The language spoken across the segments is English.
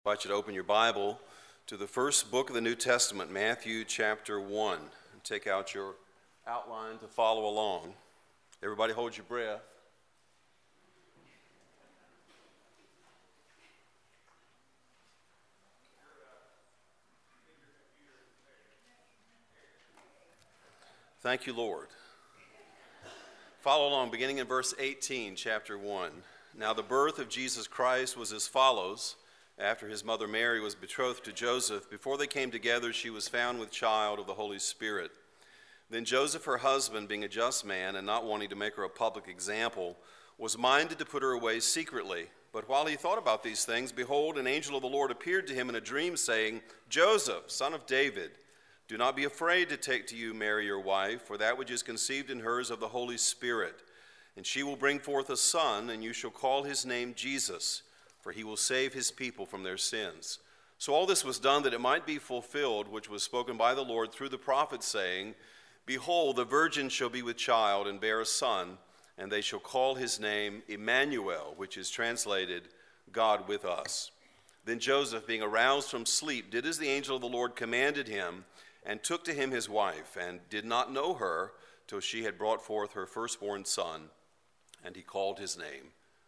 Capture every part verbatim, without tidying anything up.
I invite you to open your Bible to the first book of the New Testament, Matthew chapter one. And take out your outline to follow along. Everybody hold your breath. Thank you, Lord. Follow along, beginning in verse eighteen, chapter one. Now the birth of Jesus Christ was as follows. After his mother Mary was betrothed to Joseph, before they came together, she was found with child of the Holy Spirit. Then Joseph, her husband, being a just man and not wanting to make her a public example, was minded to put her away secretly. But while he thought about these things, behold, an angel of the Lord appeared to him in a dream, saying, Joseph, son of David, do not be afraid to take to you Mary your wife, for that which is conceived in her is of the Holy Spirit. And she will bring forth a son, and you shall call his name Jesus, for he will save his people from their sins. So all this was done that it might be fulfilled, which was spoken by the Lord through the prophet, saying, Behold, the virgin shall be with child and bear a son, and they shall call his name Emmanuel, which is translated, God with us. Then Joseph, being aroused from sleep, did as the angel of the Lord commanded him, and took to him his wife, and did not know her till she had brought forth her firstborn son, and he called his name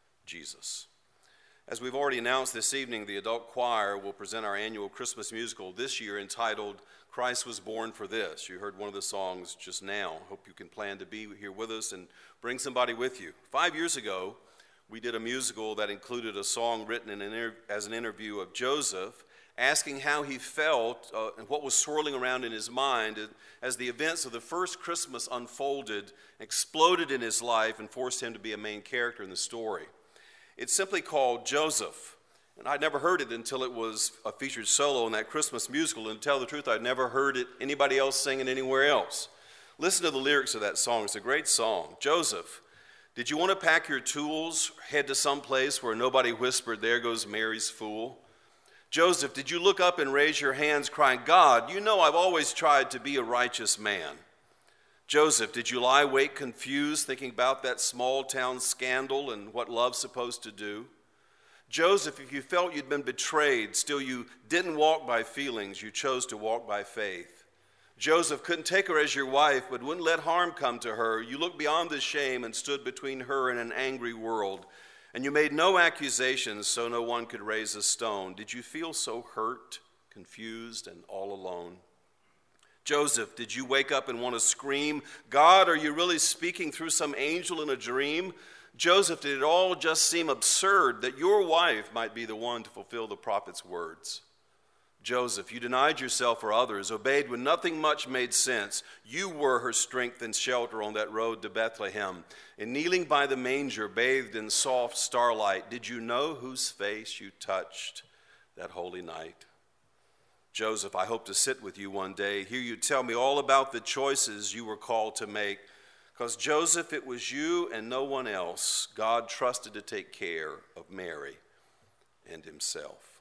Jesus. As we've already announced this evening, the adult choir will present our annual Christmas musical this year entitled, Christ Was Born for This. You heard one of the songs just now. Hope you can plan to be here with us and bring somebody with you. Five years ago, we did a musical that included a song written in an inter- as an interview of Joseph, asking how he felt uh, and what was swirling around in his mind as the events of the first Christmas unfolded, exploded in his life, and forced him to be a main character in the story. It's simply called Joseph, and I'd never heard it until it was a featured solo in that Christmas musical, and to tell the truth, I'd never heard it anybody else singing anywhere else. Listen to the lyrics of that song. It's a great song. Joseph, did you want to pack your tools, head to some place where nobody whispered, there goes Mary's fool? Joseph, did you look up and raise your hands crying, God, you know I've always tried to be a righteous man? Joseph, did you lie awake confused, thinking about that small town scandal and what love's supposed to do? Joseph, if you felt you'd been betrayed, still you didn't walk by feelings, you chose to walk by faith. Joseph couldn't take her as your wife, but wouldn't let harm come to her. You looked beyond the shame and stood between her and an angry world. And you made no accusations, so no one could raise a stone. Did you feel so hurt, confused, and all alone? Joseph, did you wake up and want to scream, God, are you really speaking through some angel in a dream? Joseph, did it all just seem absurd that your wife might be the one to fulfill the prophet's words? Joseph, you denied yourself for others, obeyed when nothing much made sense. You were her strength and shelter on that road to Bethlehem. And kneeling by the manger, bathed in soft starlight, did you know whose face you touched that holy night? Joseph, I hope to sit with you one day, hear you tell me all about the choices you were called to make. Because Joseph, it was you and no one else God trusted to take care of Mary and himself.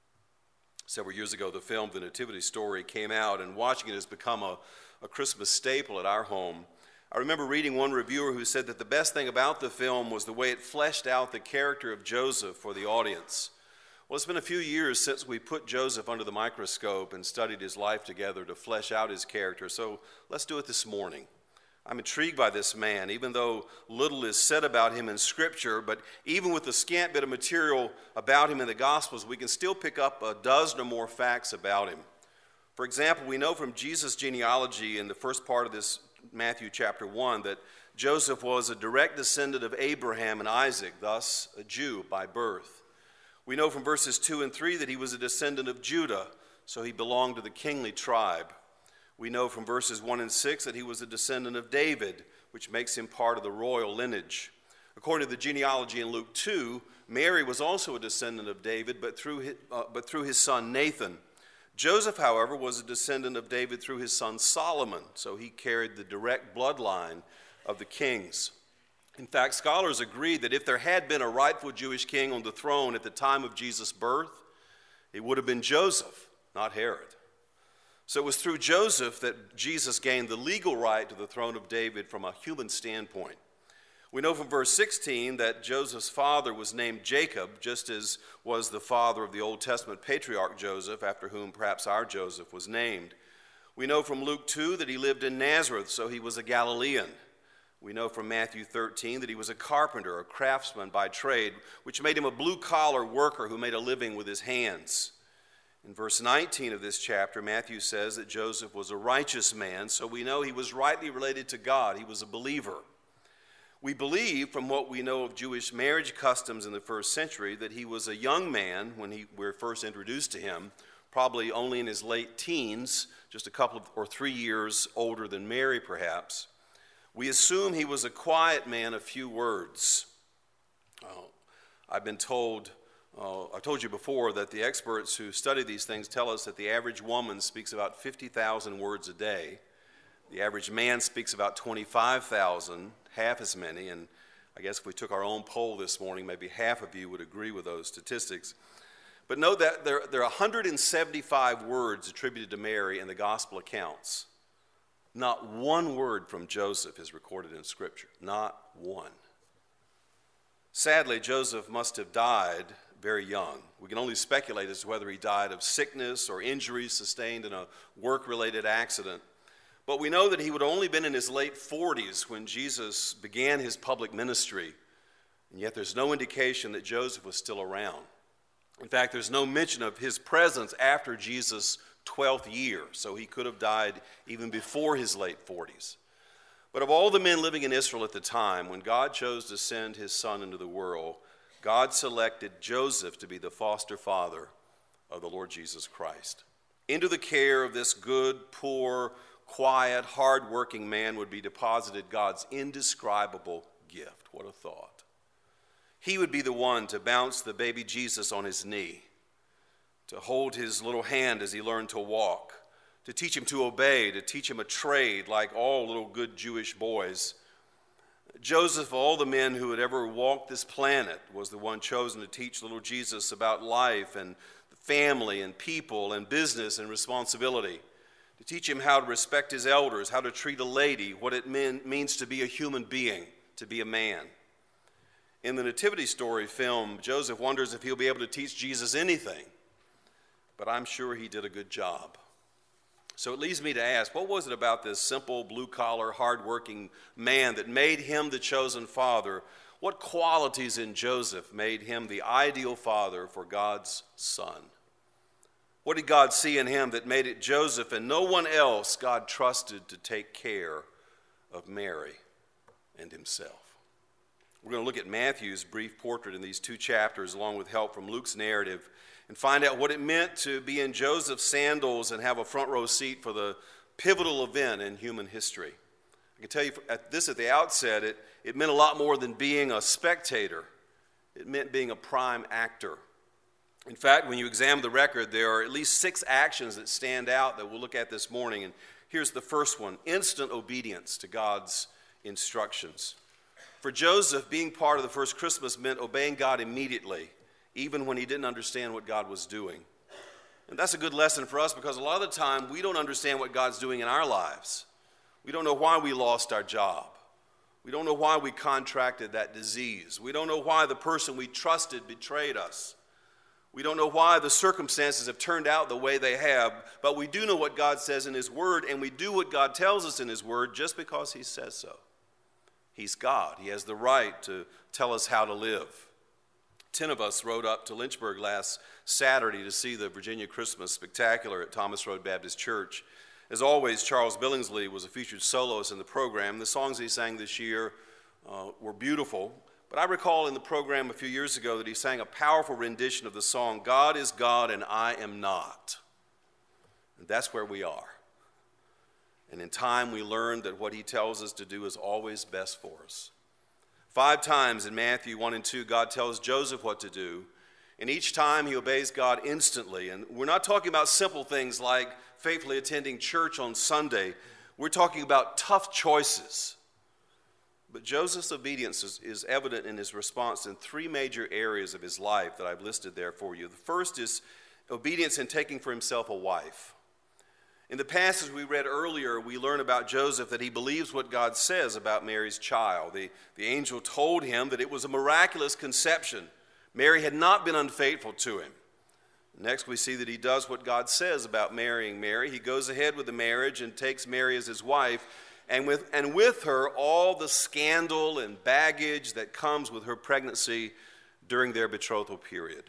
Several years ago, the film The Nativity Story came out, and watching it has become a, a Christmas staple at our home. I remember reading one reviewer who said that the best thing about the film was the way it fleshed out the character of Joseph for the audience. Well, it's been a few years since we put Joseph under the microscope and studied his life together to flesh out his character, so let's do it this morning. I'm intrigued by this man, even though little is said about him in Scripture, but even with the scant bit of material about him in the Gospels, we can still pick up a dozen or more facts about him. For example, we know from Jesus' genealogy in the first part of this Matthew chapter one that Joseph was a direct descendant of Abraham and Isaac, thus a Jew by birth. We know from verses two and three that he was a descendant of Judah, so he belonged to the kingly tribe. We know from verses one and six that he was a descendant of David, which makes him part of the royal lineage. According to the genealogy in Luke two, Mary was also a descendant of David, but through his, uh, but through his son Nathan. Joseph, however, was a descendant of David through his son Solomon, so he carried the direct bloodline of the kings. In fact, scholars agree that if there had been a rightful Jewish king on the throne at the time of Jesus' birth, it would have been Joseph, not Herod. So it was through Joseph that Jesus gained the legal right to the throne of David from a human standpoint. We know from verse sixteen that Joseph's father was named Jacob, just as was the father of the Old Testament patriarch Joseph, after whom perhaps our Joseph was named. We know from Luke two that he lived in Nazareth, so he was a Galilean. We know from Matthew thirteen that he was a carpenter, a craftsman by trade, which made him a blue-collar worker who made a living with his hands. In verse nineteen of this chapter, Matthew says that Joseph was a righteous man, so we know he was rightly related to God. He was a believer. We believe, from what we know of Jewish marriage customs in the first century, that he was a young man when he, we were first introduced to him, probably only in his late teens, just a couple of, or three years older than Mary, perhaps. We assume he was a quiet man of few words. Uh, I've been told, uh, I've told you before that the experts who study these things tell us that the average woman speaks about fifty thousand words a day. The average man speaks about twenty-five thousand, half as many, and I guess if we took our own poll this morning, maybe half of you would agree with those statistics. But note that there, there are one hundred seventy-five words attributed to Mary in the gospel accounts. Not one word from Joseph is recorded in Scripture. Not one. Sadly, Joseph must have died very young. We can only speculate as to whether he died of sickness or injuries sustained in a work-related accident. But we know that he would have only been in his late forties when Jesus began his public ministry. And yet there's no indication that Joseph was still around. In fact, there's no mention of his presence after Jesus' twelfth year, so he could have died even before his late forties. But of all the men living in Israel at the time, when God chose to send his son into the world, God selected Joseph to be the foster father of the Lord Jesus Christ. Into the care of this good, poor, quiet, hard-working man would be deposited God's indescribable gift. What a thought. He would be the one to bounce the baby Jesus on his knee, to hold his little hand as he learned to walk, to teach him to obey, to teach him a trade like all little good Jewish boys. Joseph, of all the men who had ever walked this planet, was the one chosen to teach little Jesus about life and family and people and business and responsibility, to teach him how to respect his elders, how to treat a lady, what it mean, means to be a human being, to be a man. In the Nativity Story film, Joseph wonders if he'll be able to teach Jesus anything, but I'm sure he did a good job. So it leads me to ask, what was it about this simple, blue-collar, hard-working man that made him the chosen father? What qualities in Joseph made him the ideal father for God's son? What did God see in him that made it Joseph and no one else God trusted to take care of Mary and himself? We're going to look at Matthew's brief portrait in these two chapters, along with help from Luke's narrative, and find out what it meant to be in Joseph's sandals and have a front row seat for the pivotal event in human history. I can tell you at this at the outset, it, it meant a lot more than being a spectator. It meant being a prime actor. In fact, when you examine the record, there are at least six actions that stand out that we'll look at this morning. And here's the first one: instant obedience to God's instructions. For Joseph, being part of the first Christmas meant obeying God immediately, even when he didn't understand what God was doing. And that's a good lesson for us, because a lot of the time we don't understand what God's doing in our lives. We don't know why we lost our job. We don't know why we contracted that disease. We don't know why the person we trusted betrayed us. We don't know why the circumstances have turned out the way they have, but we do know what God says in his word, and we do what God tells us in his word just because he says so. He's God. He has the right to tell us how to live. Ten of us rode up to Lynchburg last Saturday to see the Virginia Christmas Spectacular at Thomas Road Baptist Church. As always, Charles Billingsley was a featured soloist in the program. The songs he sang this year uh, were beautiful. But I recall in the program a few years ago that he sang a powerful rendition of the song, "God is God and I am not." And that's where we are. And in time we learned that what he tells us to do is always best for us. Five times in Matthew one and two, God tells Joseph what to do. And each time he obeys God instantly. And we're not talking about simple things like faithfully attending church on Sunday. We're talking about tough choices. But Joseph's obedience is, is evident in his response in three major areas of his life that I've listed there for you. The first is obedience in taking for himself a wife. In the passage we read earlier, we learn about Joseph that he believes what God says about Mary's child. The, the angel told him that it was a miraculous conception. Mary had not been unfaithful to him. Next, we see that he does what God says about marrying Mary. He goes ahead with the marriage and takes Mary as his wife, and with, and with her all the scandal and baggage that comes with her pregnancy during their betrothal period.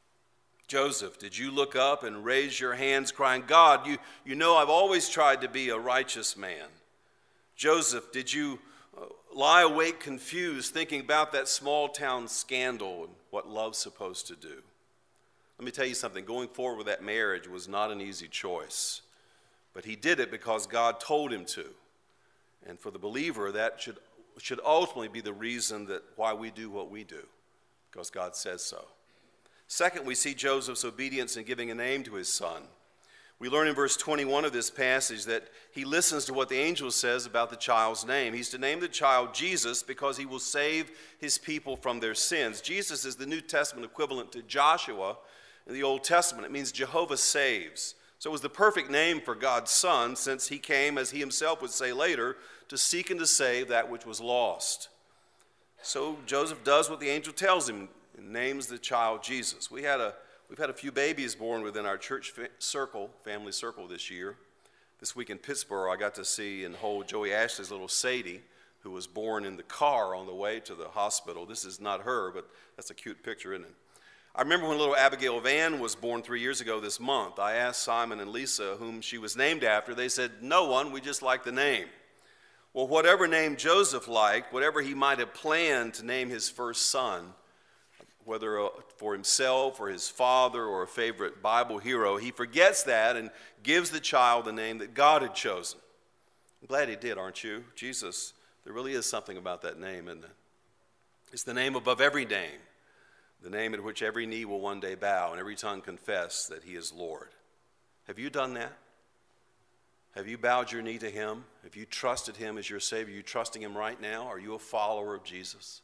Joseph, did you look up and raise your hands crying, God, you, you know I've always tried to be a righteous man? Joseph, did you uh, lie awake confused thinking about that small town scandal and what love's supposed to do? Let me tell you something. Going forward with that marriage was not an easy choice, but he did it because God told him to. And for the believer, that should, should ultimately be the reason that why we do what we do, because God says so. Second, we see Joseph's obedience in giving a name to his son. We learn in verse twenty-one of this passage that he listens to what the angel says about the child's name. He's to name the child Jesus because he will save his people from their sins. Jesus is the New Testament equivalent to Joshua in the Old Testament. It means Jehovah saves. So it was the perfect name for God's son, since he came, as he himself would say later, to seek and to save that which was lost. So Joseph does what the angel tells him and names the child Jesus. We had a, we've had a few babies born within our church fa- circle, family circle this year. This week in Pittsburgh, I got to see and hold Joey Ashley's little Sadie, who was born in the car on the way to the hospital. This is not her, but that's a cute picture, isn't it? I remember when little Abigail Van was born three years ago this month. I asked Simon and Lisa whom she was named after. They said, no one, we just like the name. Well, whatever name Joseph liked, whatever he might have planned to name his first son, whether for himself or his father or a favorite Bible hero, he forgets that and gives the child the name that God had chosen. I'm glad he did, aren't you? Jesus, there really is something about that name, isn't it? It's the name above every name, the name at which every knee will one day bow and every tongue confess that he is Lord. Have you done that? Have you bowed your knee to him? Have you trusted him as your Savior? Are you trusting him right now? Are you a follower of Jesus?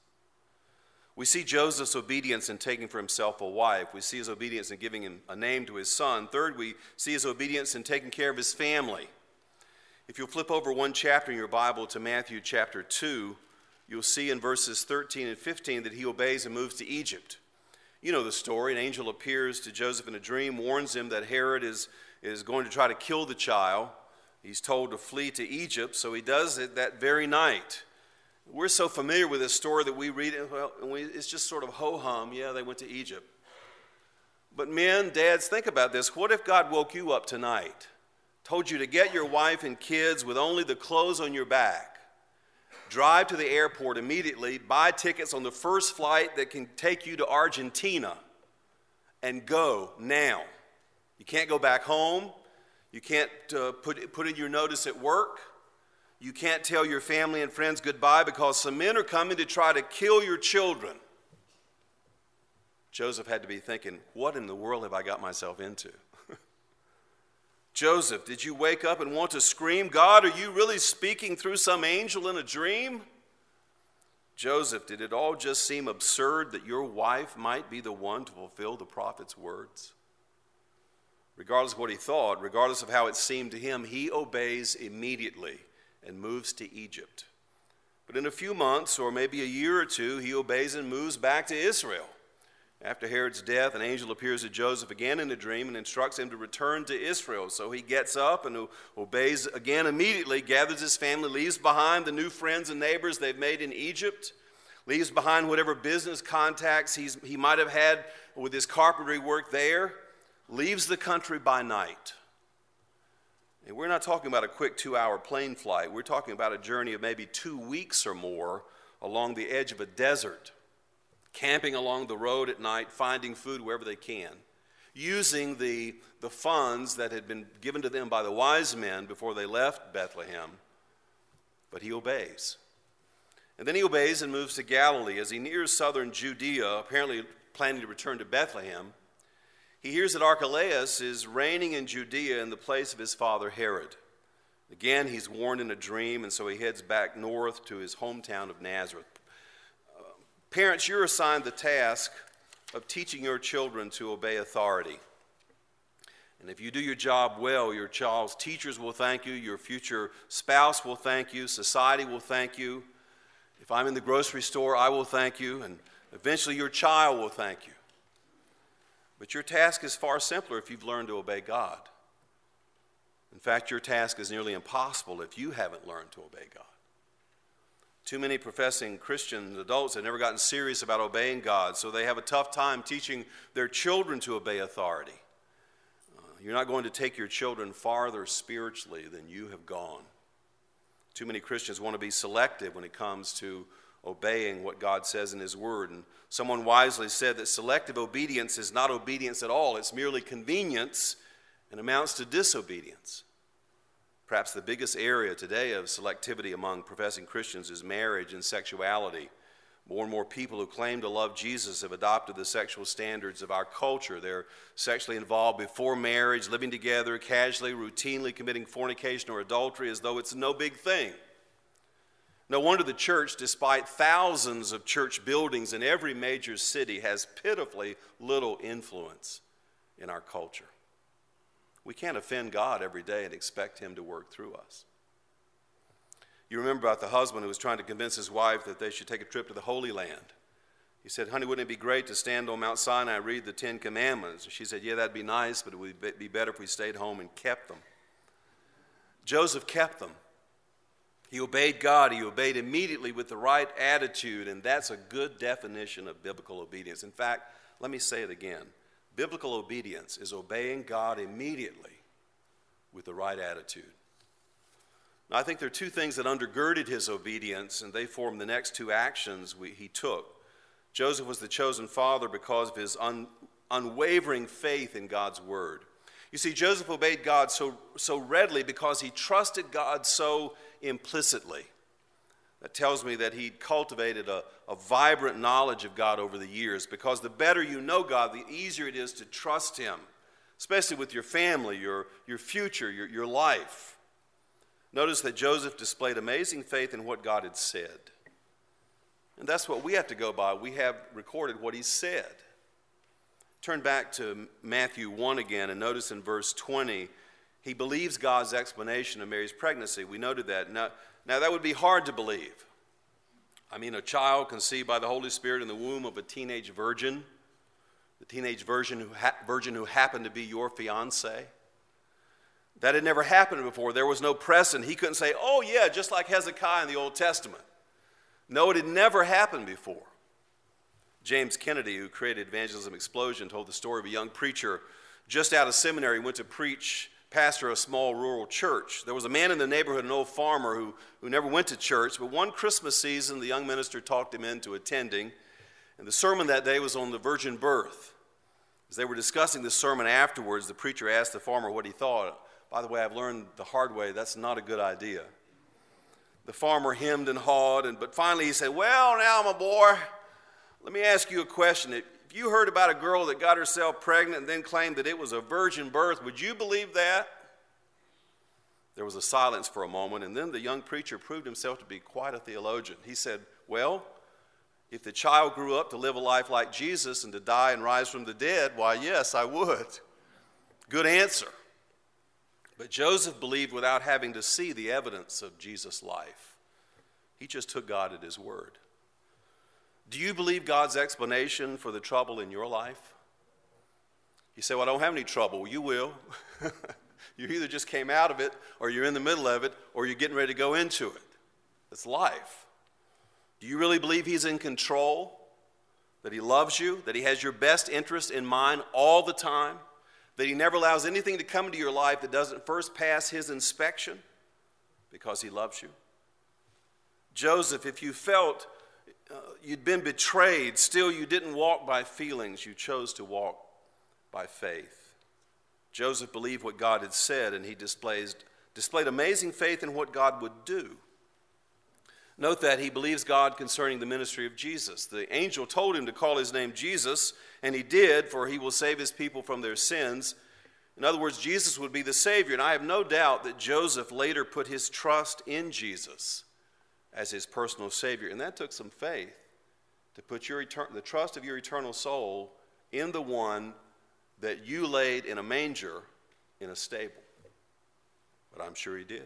We see Joseph's obedience in taking for himself a wife. We see his obedience in giving him a name to his son. Third, we see his obedience in taking care of his family. If you'll flip over one chapter in your Bible to Matthew chapter two, you'll see in verses thirteen and fifteen that he obeys and moves to Egypt. You know the story. An angel appears to Joseph in a dream, warns him that Herod is, is going to try to kill the child. He's told to flee to Egypt, so he does it that very night. We're so familiar with this story that we read it, well, and we, it's just sort of ho-hum. Yeah, they went to Egypt. But men, dads, think about this. What if God woke you up tonight, told you to get your wife and kids with only the clothes on your back, drive to the airport immediately, buy tickets on the first flight that can take you to Argentina, and go now? You can't go back home. You can't uh, put, put in your notice at work. You can't tell your family and friends goodbye because some men are coming to try to kill your children. Joseph had to be thinking, what in the world have I got myself into? Joseph, did you wake up and want to scream, God, are you really speaking through some angel in a dream? Joseph, did it all just seem absurd that your wife might be the one to fulfill the prophet's words? Regardless of what he thought, regardless of how it seemed to him, he obeys immediately and moves to Egypt. But in a few months, or maybe a year or two, he obeys and moves back to Israel. After Herod's death, an angel appears to Joseph again in a dream and instructs him to return to Israel. So he gets up and obeys again immediately, gathers his family, leaves behind the new friends and neighbors they've made in Egypt, leaves behind whatever business contacts he's, he might have had with his carpentry work there, leaves the country by night. And we're not talking about a quick two-hour plane flight. We're talking about a journey of maybe two weeks or more along the edge of a desert, camping along the road at night, finding food wherever they can, using the, the funds that had been given to them by the wise men before they left Bethlehem. But he obeys. And then he obeys and moves to Galilee. As he nears southern Judea, apparently planning to return to Bethlehem, he hears that Archelaus is reigning in Judea in the place of his father Herod. Again, he's warned in a dream, and so he heads back north to his hometown of Nazareth. Uh, parents, you're assigned the task of teaching your children to obey authority. And if you do your job well, your child's teachers will thank you, your future spouse will thank you, society will thank you. If I'm in the grocery store, I will thank you, and eventually your child will thank you. But your task is far simpler if you've learned to obey God. In fact, your task is nearly impossible if you haven't learned to obey God. Too many professing Christian adults have never gotten serious about obeying God, so they have a tough time teaching their children to obey authority. Uh, you're not going to take your children farther spiritually than you have gone. Too many Christians want to be selective when it comes to obeying what God says in His Word. And someone wisely said that selective obedience is not obedience at all. It's merely convenience and amounts to disobedience. Perhaps the biggest area today of selectivity among professing Christians is marriage and sexuality. More and more people who claim to love Jesus have adopted the sexual standards of our culture. They're sexually involved before marriage, living together, casually, routinely committing fornication or adultery as though it's no big thing. No wonder the church, despite thousands of church buildings in every major city, has pitifully little influence in our culture. We can't offend God every day and expect Him to work through us. You remember about the husband who was trying to convince his wife that they should take a trip to the Holy Land. He said, honey, wouldn't it be great to stand on Mount Sinai and read the Ten Commandments? And she said, yeah, that'd be nice, but it would be better if we stayed home and kept them. Joseph kept them. He obeyed God. He obeyed immediately with the right attitude, and that's a good definition of biblical obedience. In fact, let me say it again. Biblical obedience is obeying God immediately with the right attitude. Now, I think there are two things that undergirded his obedience, and they form the next two actions we, he took. Joseph was the chosen father because of his un, unwavering faith in God's word. You see, Joseph obeyed God so, so readily because he trusted God so implicitly. That tells me that he cultivated a, a vibrant knowledge of God over the years, because the better you know God, the easier it is to trust Him, especially with your family, your, your future, your, your life. Notice that Joseph displayed amazing faith in what God had said. And that's what we have to go by. We have recorded what He said. Turn back to Matthew one again and notice in verse twenty, he believes God's explanation of Mary's pregnancy. We noted that. Now, now that would be hard to believe. I mean, a child conceived by the Holy Spirit in the womb of a teenage virgin, the teenage virgin who, ha- virgin who happened to be your fiance. That had never happened before. There was no precedent. He couldn't say, oh yeah, just like Hezekiah in the Old Testament. No, it had never happened before. James Kennedy, who created Evangelism Explosion, told the story of a young preacher just out of seminary, went to preach, pastor a small rural church. There was a man in the neighborhood, an old farmer who, who never went to church, but one Christmas season, the young minister talked him into attending, and the sermon that day was on the virgin birth. As they were discussing the sermon afterwards, the preacher asked the farmer what he thought. By the way, I've learned the hard way, that's not a good idea. The farmer hemmed and hawed, and, but finally he said, well, now, my boy, let me ask you a question. If you heard about a girl that got herself pregnant and then claimed that it was a virgin birth, would you believe that? There was a silence for a moment, and then the young preacher proved himself to be quite a theologian. He said, well, if the child grew up to live a life like Jesus and to die and rise from the dead, why, yes, I would. Good answer. But Joseph believed without having to see the evidence of Jesus' life. He just took God at His word. Do you believe God's explanation for the trouble in your life? You say, well, I don't have any trouble. Well, you will. You either just came out of it, or you're in the middle of it, or you're getting ready to go into it. It's life. Do you really believe He's in control? That He loves you? That He has your best interest in mind all the time? That He never allows anything to come into your life that doesn't first pass His inspection? Because He loves you. Joseph, if you felt Uh, you'd been betrayed, still you didn't walk by feelings, you chose to walk by faith. Joseph believed what God had said, and he displays, displayed amazing faith in what God would do. Note that he believes God concerning the ministry of Jesus. The angel told him to call his name Jesus, and he did, for he will save his people from their sins. In other words, Jesus would be the Savior, and I have no doubt that Joseph later put his trust in Jesus as his personal Savior. And that took some faith to put your etern- the trust of your eternal soul in the one that you laid in a manger in a stable. But I'm sure he did.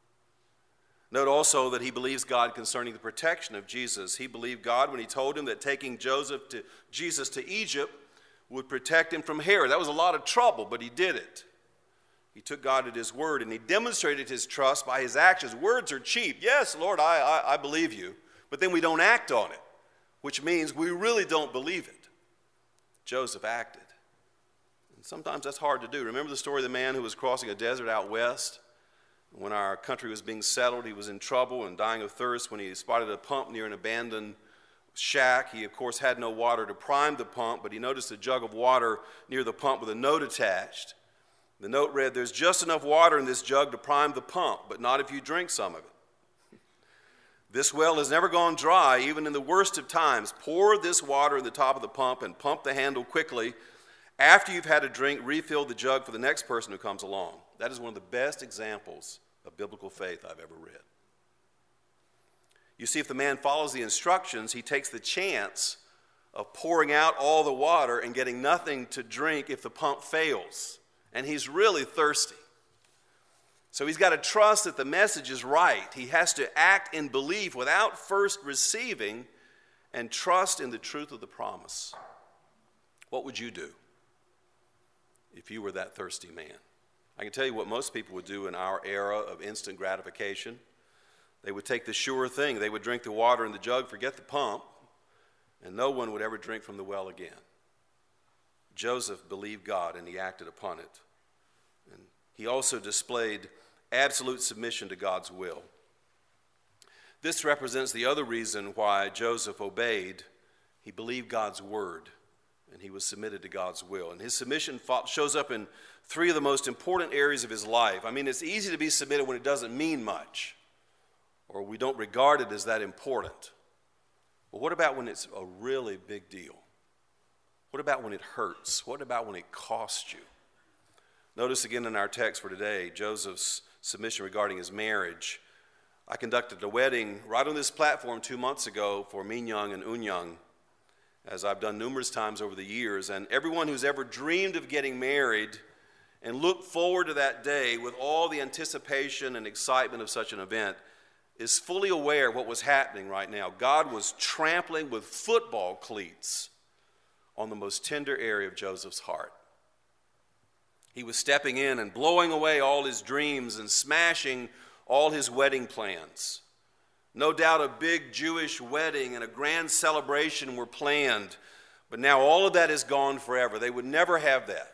Note also that he believes God concerning the protection of Jesus. He believed God when he told him that taking Joseph to Jesus to Egypt would protect him from Herod. That was a lot of trouble, but he did it. He took God at his word, and he demonstrated his trust by his actions. Words are cheap. Yes, Lord, I, I, I believe you. But then we don't act on it, which means we really don't believe it. Joseph acted. And sometimes that's hard to do. Remember the story of the man who was crossing a desert out west? When our country was being settled, he was in trouble and dying of thirst when he spotted a pump near an abandoned shack. He, of course, had no water to prime the pump, but he noticed a jug of water near the pump with a note attached. The note read, "There's just enough water in this jug to prime the pump, but not if you drink some of it. This well has never gone dry, even in the worst of times. Pour this water in the top of the pump and pump the handle quickly. After you've had a drink, refill the jug for the next person who comes along." That is one of the best examples of biblical faith I've ever read. You see, if the man follows the instructions, he takes the chance of pouring out all the water and getting nothing to drink if the pump fails. And he's really thirsty. So he's got to trust that the message is right. He has to act in belief without first receiving and trust in the truth of the promise. What would you do if you were that thirsty man? I can tell you what most people would do in our era of instant gratification. They would take the sure thing. They would drink the water in the jug, forget the pump, and no one would ever drink from the well again. Joseph believed God, and he acted upon it. And he also displayed absolute submission to God's will. This represents the other reason why Joseph obeyed. He believed God's word, and he was submitted to God's will. And his submission shows up in three of the most important areas of his life. I mean, it's easy to be submitted when it doesn't mean much, or we don't regard it as that important. But what about when it's a really big deal? What about when it hurts? What about when it costs you? Notice again in our text for today, Joseph's submission regarding his marriage. I conducted a wedding right on this platform two months ago for Minyoung and Unyoung, as I've done numerous times over the years. And everyone who's ever dreamed of getting married and looked forward to that day with all the anticipation and excitement of such an event is fully aware of what was happening right now. God was trampling with football cleats on the most tender area of Joseph's heart. He was stepping in and blowing away all his dreams and smashing all his wedding plans. No doubt a big Jewish wedding and a grand celebration were planned, but now all of that is gone forever. They would never have that.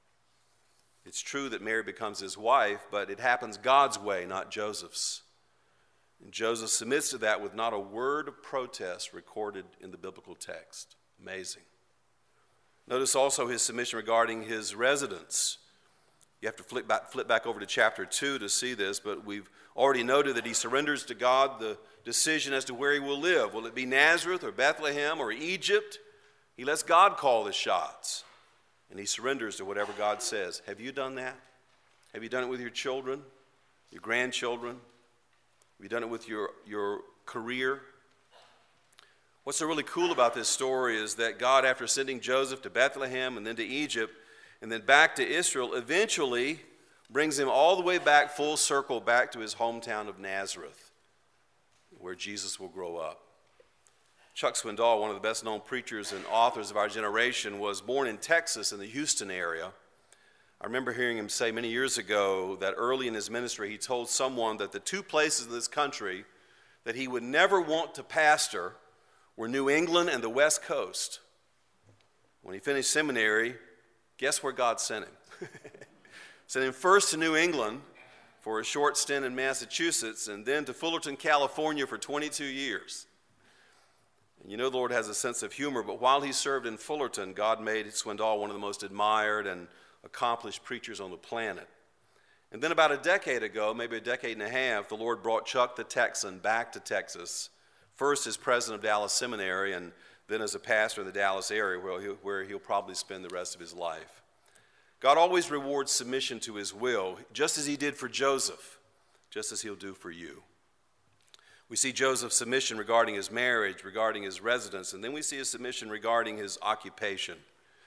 It's true that Mary becomes his wife, but it happens God's way, not Joseph's. And Joseph submits to that with not a word of protest recorded in the biblical text. Amazing. Notice also his submission regarding his residence. You have to flip back, flip back over to chapter two to see this, but we've already noted that he surrenders to God the decision as to where he will live. Will it be Nazareth or Bethlehem or Egypt? He lets God call the shots, and he surrenders to whatever God says. Have you done that? Have you done it with your children, your grandchildren? Have you done it with your, your career? What's so really cool about this story is that God, after sending Joseph to Bethlehem and then to Egypt and then back to Israel, eventually brings him all the way back, full circle, back to his hometown of Nazareth, where Jesus will grow up. Chuck Swindoll, one of the best-known preachers and authors of our generation, was born in Texas in the Houston area. I remember hearing him say many years ago that early in his ministry he told someone that the two places in this country that he would never want to pastor were New England and the West Coast. When he finished seminary, guess where God sent him? Sent him first to New England for a short stint in Massachusetts and then to Fullerton, California for twenty-two years. And you know the Lord has a sense of humor, but while he served in Fullerton, God made Swindoll one of the most admired and accomplished preachers on the planet. And then about a decade ago, maybe a decade and a half, the Lord brought Chuck the Texan back to Texas, first as president of Dallas Seminary and then as a pastor in the Dallas area where he'll, where he'll probably spend the rest of his life. God always rewards submission to his will, just as he did for Joseph, just as he'll do for you. We see Joseph's submission regarding his marriage, regarding his residence, and then we see his submission regarding his occupation.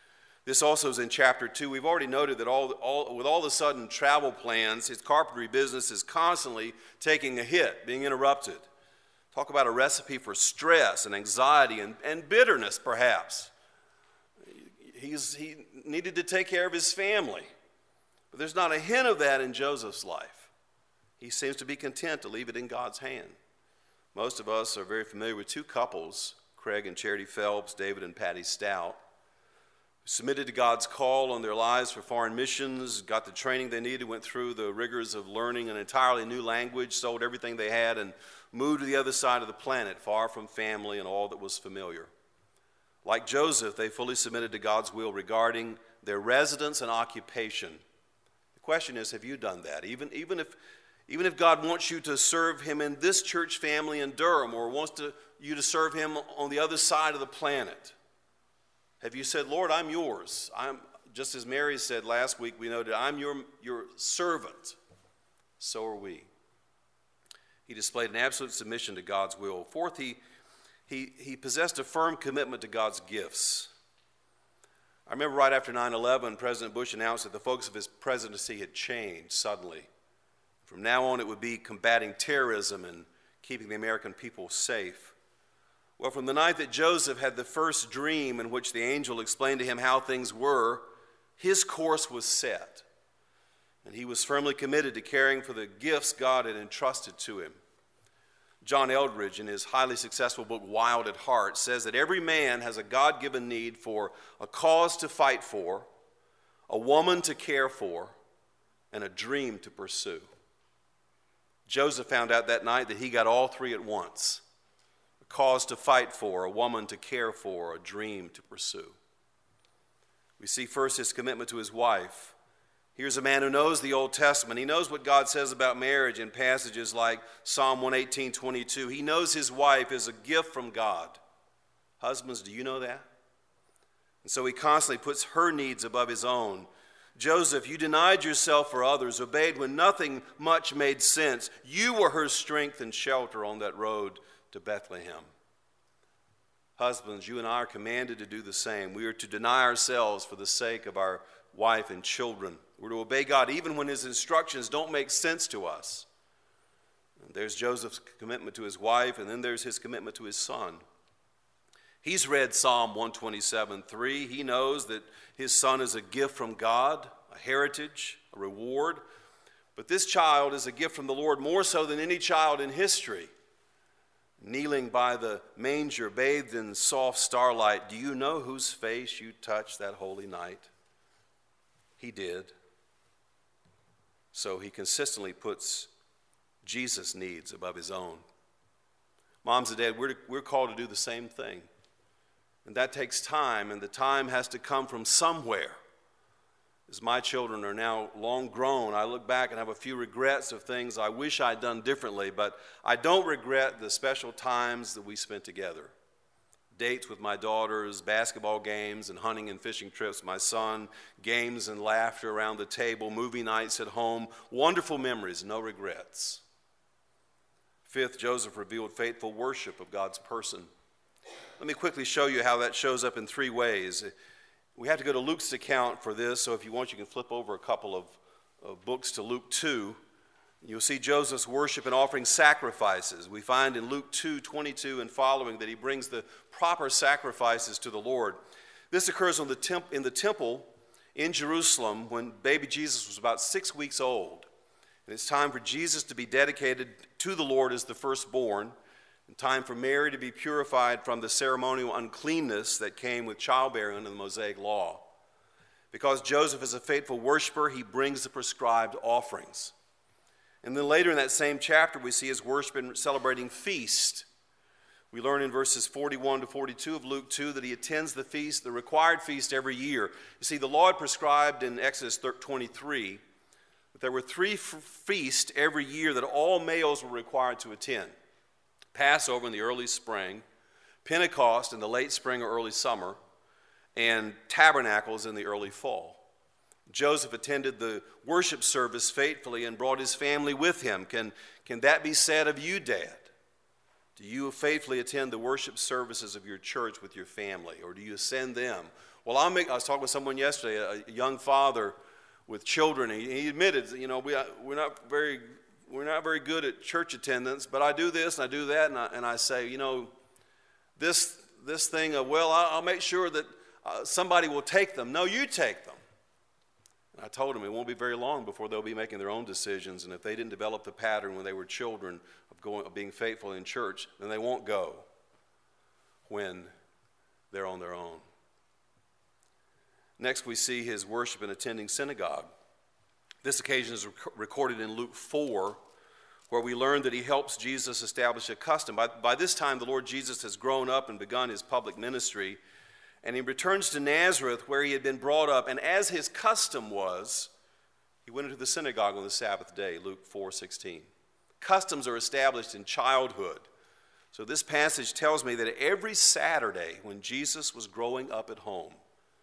This also is in chapter two. We've already noted that all, all, with all the sudden travel plans, his carpentry business is constantly taking a hit, being interrupted. Talk about a recipe for stress and anxiety and, and bitterness, perhaps. He's, he needed to take care of his family. But there's not a hint of that in Joseph's life. He seems to be content to leave it in God's hand. Most of us are very familiar with two couples, Craig and Charity Phelps, David and Patty Stout, who submitted to God's call on their lives for foreign missions, got the training they needed, went through the rigors of learning an entirely new language, sold everything they had, and moved to the other side of the planet, far from family and all that was familiar. Like Joseph, they fully submitted to God's will regarding their residence and occupation. The question is, have you done that? Even, even, if, even if God wants you to serve him in this church family in Durham, or wants to, you to serve him on the other side of the planet, have you said, Lord, I'm yours? I'm, just as Mary said last week, we noted, I'm your, your servant. So are we. He displayed an absolute submission to God's will. Fourth, he He, he possessed a firm commitment to God's gifts. I remember right after nine eleven, President Bush announced that the focus of his presidency had changed suddenly. From now on, it would be combating terrorism and keeping the American people safe. Well, from the night that Joseph had the first dream in which the angel explained to him how things were, his course was set. And he was firmly committed to caring for the gifts God had entrusted to him. John Eldridge, in his highly successful book, Wild at Heart, says that every man has a God-given need for a cause to fight for, a woman to care for, and a dream to pursue. Joseph found out that night that he got all three at once: a cause to fight for, a woman to care for, a dream to pursue. We see first his commitment to his wife. Here's a man who knows the Old Testament. He knows what God says about marriage in passages like Psalm one eighteen, twenty-two. He knows his wife is a gift from God. Husbands, do you know that? And so he constantly puts her needs above his own. Joseph, you denied yourself for others, obeyed when nothing much made sense. You were her strength and shelter on that road to Bethlehem. Husbands, you and I are commanded to do the same. We are to deny ourselves for the sake of our wife and children. We're to obey God even when his instructions don't make sense to us. And there's Joseph's commitment to his wife, and then there's his commitment to his son. He's read Psalm one twenty-seven, three. He knows that his son is a gift from God, a heritage, a reward. But this child is a gift from the Lord more so than any child in history. Kneeling by the manger, bathed in soft starlight, do you know whose face you touched that holy night? He did. So he consistently puts Jesus' needs above his own. Moms and dads, we're, we're called to do the same thing. And that takes time, and the time has to come from somewhere. As my children are now long grown, I look back and have a few regrets of things I wish I'd done differently, but I don't regret the special times that we spent together. Dates with my daughters, basketball games and hunting and fishing trips with my son, games and laughter around the table, movie nights at home, wonderful memories, no regrets. Fifth, Joseph revealed faithful worship of God's person. Let me quickly show you how that shows up in three ways. We have to go to Luke's account for this, so if you want, you can flip over a couple of, of books to Luke two. You'll see Joseph's worship and offering sacrifices. We find in Luke two, twenty-two and following that he brings the proper sacrifices to the Lord. This occurs on the temp- in the temple in Jerusalem when baby Jesus was about six weeks old. And it's time for Jesus to be dedicated to the Lord as the firstborn, and time for Mary to be purified from the ceremonial uncleanness that came with childbearing under the Mosaic law. Because Joseph is a faithful worshiper, he brings the prescribed offerings. And then later in that same chapter, we see his worship and celebrating feast. We learn in verses forty-one to forty-two of Luke two that he attends the feast, the required feast every year. You see, the law had prescribed in Exodus twenty-three that there were three feasts every year that all males were required to attend. Passover in the early spring, Pentecost in the late spring or early summer, and Tabernacles in the early fall. Joseph attended the worship service faithfully and brought his family with him. Can, can that be said of you, Dad? Do you faithfully attend the worship services of your church with your family, or do you send them? Well, I'll make, I was talking with someone yesterday, a young father with children. He, he admitted, you know, we, we're not very, we're not very good at church attendance, but I do this and I do that, and I, and I say, you know, this this thing of, well, I'll, I'll make sure that uh, somebody will take them. No, you take them. And I told him it won't be very long before they'll be making their own decisions, and if they didn't develop the pattern when they were children of going, of being faithful in church, then they won't go when they're on their own. Next, we see his worship and attending synagogue. This occasion is rec- recorded in Luke four, where we learn that he helps Jesus establish a custom. By, by this time, the Lord Jesus has grown up and begun his public ministry, and he returns to Nazareth, where he had been brought up, and as his custom was, he went into the synagogue on the Sabbath day, Luke four sixteen. Customs are established in childhood. So this passage tells me that every Saturday when Jesus was growing up at home,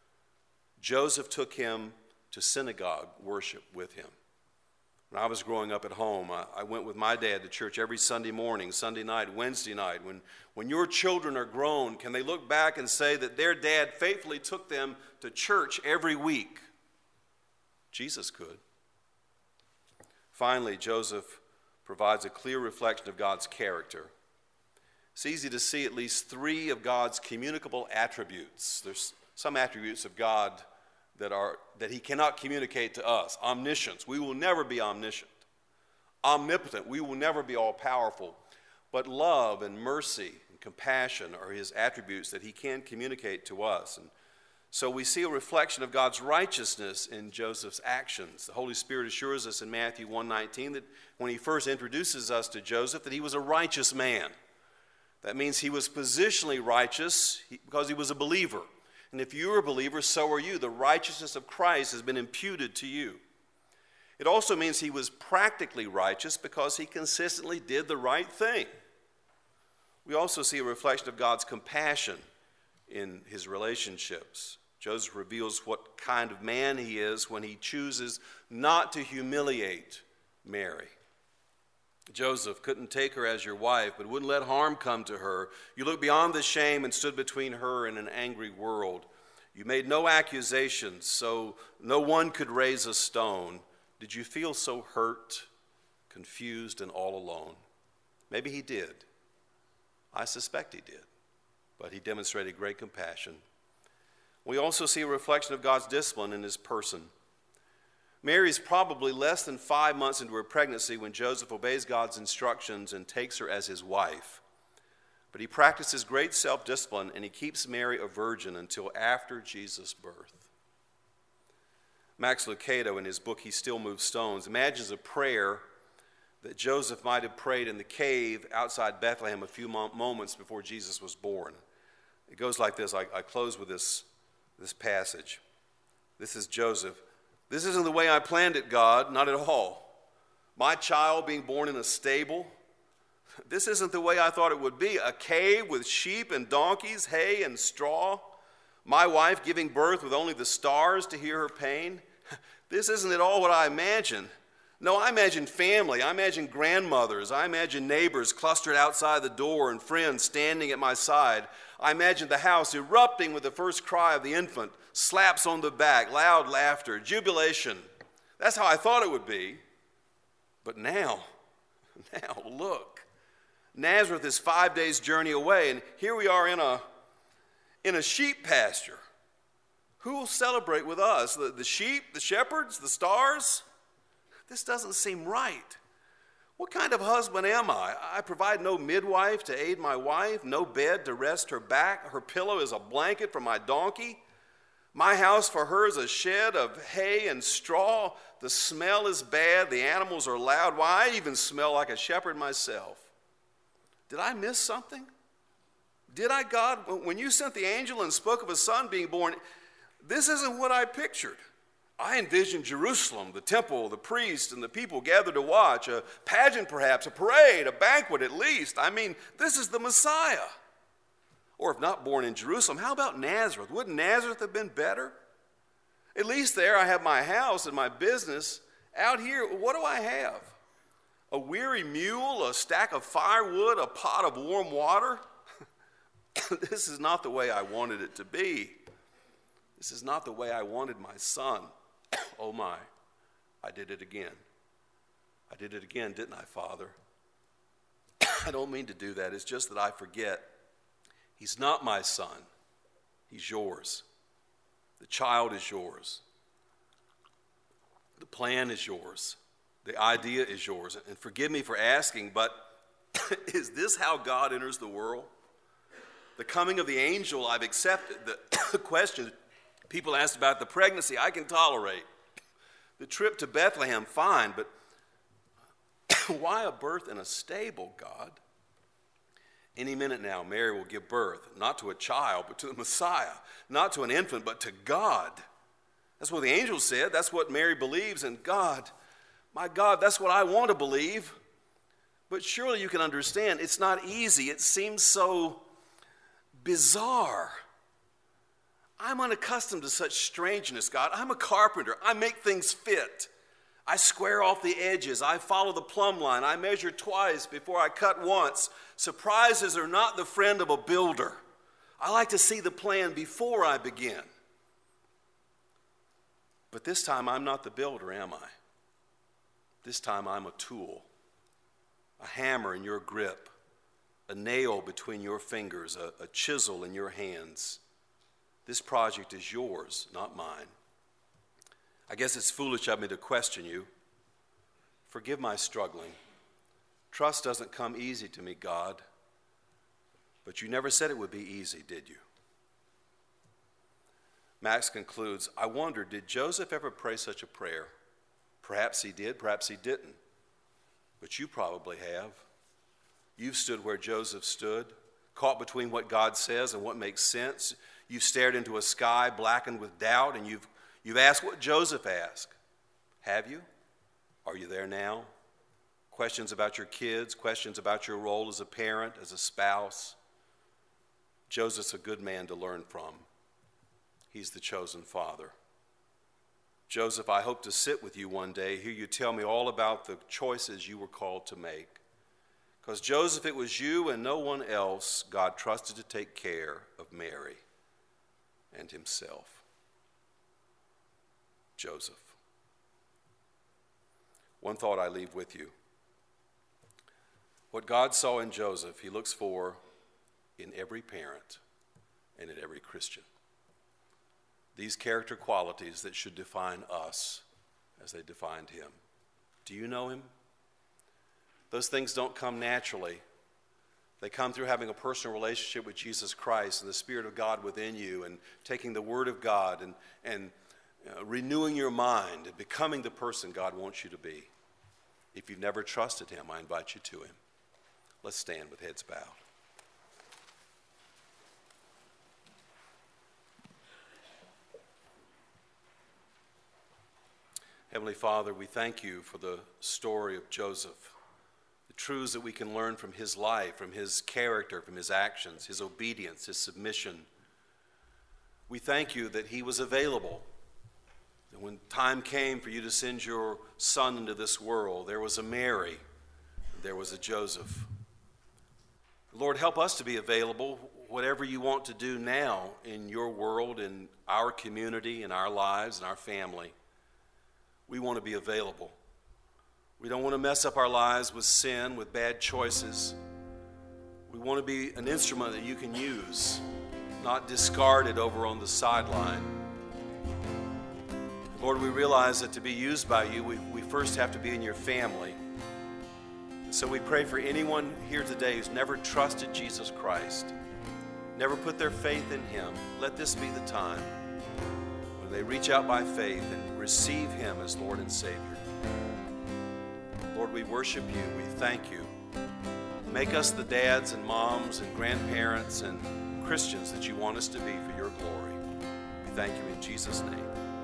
Joseph took him to synagogue worship with him. When I was growing up at home, I, I went with my dad to church every Sunday morning, Sunday night, Wednesday night. When, when your children are grown, can they look back and say that their dad faithfully took them to church every week? Jesus could. Finally, Joseph provides a clear reflection of God's character. It's easy to see at least three of God's communicable attributes. There's some attributes of God that are that he cannot communicate to us. Omniscience, we will never be omniscient. Omnipotent, we will never be all-powerful. But love and mercy and compassion are his attributes that he can communicate to us. And so we see a reflection of God's righteousness in Joseph's actions. The Holy Spirit assures us in Matthew one nineteen that when he first introduces us to Joseph, that he was a righteous man. That means he was positionally righteous because he was a believer. And if you're a believer, so are you. The righteousness of Christ has been imputed to you. It also means he was practically righteous because he consistently did the right thing. We also see a reflection of God's compassion in his relationships. Joseph reveals what kind of man he is when he chooses not to humiliate Mary. Joseph couldn't take her as your wife, but wouldn't let harm come to her. You looked beyond the shame and stood between her and an angry world. You made no accusations, so no one could raise a stone. Did you feel so hurt, confused, and all alone? Maybe he did. I suspect he did, but he demonstrated great compassion. We also see a reflection of God's discipline in his person. Mary's probably less than five months into her pregnancy when Joseph obeys God's instructions and takes her as his wife. But he practices great self-discipline, and he keeps Mary a virgin until after Jesus' birth. Max Lucado, in his book, He Still Moves Stones, imagines a prayer that Joseph might have prayed in the cave outside Bethlehem a few moments before Jesus was born. It goes like this. I, I close with this, this passage. This is Joseph. This isn't the way I planned it, God, not at all. My child being born in a stable, this isn't the way I thought it would be. A cave with sheep and donkeys, hay and straw. My wife giving birth with only the stars to hear her pain. This isn't at all what I imagined. No, I imagine family. I imagine grandmothers. I imagine neighbors clustered outside the door and friends standing at my side. I imagine the house erupting with the first cry of the infant, slaps on the back, loud laughter, jubilation. That's how I thought it would be. But now, now look. Nazareth is five days' journey away, and here we are in a, in a sheep pasture. Who will celebrate with us? The, the sheep, the shepherds, the stars? This doesn't seem right. What kind of husband am I? I provide no midwife to aid my wife, no bed to rest her back. Her pillow is a blanket for my donkey. My house for her is a shed of hay and straw. The smell is bad. The animals are loud. Why, I even smell like a shepherd myself. Did I miss something? Did I, God, when you sent the angel and spoke of a son being born, this isn't what I pictured. I envisioned Jerusalem, the temple, the priests, and the people gathered to watch, a pageant perhaps, a parade, a banquet at least. I mean, this is the Messiah. Or if not born in Jerusalem, how about Nazareth? Wouldn't Nazareth have been better? At least there I have my house and my business. Out here, what do I have? A weary mule, a stack of firewood, a pot of warm water? This is not the way I wanted it to be. This is not the way I wanted my son. Oh my, I did it again. I did it again, didn't I, Father? I don't mean to do that. It's just that I forget. He's not my son. He's yours. The child is yours. The plan is yours. The idea is yours. And forgive me for asking, but is this how God enters the world? The coming of the angel, I've accepted. The question people asked about the pregnancy, I can tolerate. The trip to Bethlehem, fine, but why a birth in a stable, God? Any minute now, Mary will give birth, not to a child, but to the Messiah. Not to an infant, but to God. That's what the angel said. That's what Mary believes in God. My God, that's what I want to believe. But surely you can understand, it's not easy. It seems so bizarre. I'm unaccustomed to such strangeness, God. I'm a carpenter. I make things fit. I square off the edges. I follow the plumb line. I measure twice before I cut once. Surprises are not the friend of a builder. I like to see the plan before I begin. But this time I'm not the builder, am I? This time I'm a tool, a hammer in your grip, a nail between your fingers, a, a chisel in your hands. This project is yours, not mine. I guess it's foolish of me to question you. Forgive my struggling. Trust doesn't come easy to me, God. But you never said it would be easy, did you? Max concludes, I wonder, did Joseph ever pray such a prayer? Perhaps he did, perhaps he didn't. But you probably have. You've stood where Joseph stood, caught between what God says and what makes sense. You've stared into a sky blackened with doubt, and you've You've asked what Joseph asked. Have you? Are you there now? Questions about your kids, questions about your role as a parent, as a spouse. Joseph's a good man to learn from. He's the chosen father. Joseph, I hope to sit with you one day, hear you tell me all about the choices you were called to make. Because Joseph, it was you and no one else God trusted to take care of Mary and himself. Joseph. One thought I leave with you. What God saw in Joseph, he looks for in every parent and in every Christian. These character qualities that should define us as they defined him. Do you know him? Those things don't come naturally. They come through having a personal relationship with Jesus Christ and the Spirit of God within you and taking the Word of God and, and Uh, renewing your mind and becoming the person God wants you to be. If you've never trusted him, I invite you to him. Let's stand with heads bowed. Heavenly Father, we thank you for the story of Joseph, the truths that we can learn from his life, from his character, from his actions, his obedience, his submission. We thank you that he was available. And when time came for you to send your son into this world, there was a Mary, there was a Joseph. Lord, help us to be available, whatever you want to do now in your world, in our community, in our lives, in our family. We want to be available. We don't want to mess up our lives with sin, with bad choices. We want to be an instrument that you can use, not discarded over on the sideline. Lord, we realize that to be used by you, we, we first have to be in your family. And so we pray for anyone here today who's never trusted Jesus Christ, never put their faith in him. Let this be the time when they reach out by faith and receive him as Lord and Savior. Lord, we worship you. We thank you. Make us the dads and moms and grandparents and Christians that you want us to be for your glory. We thank you in Jesus' name.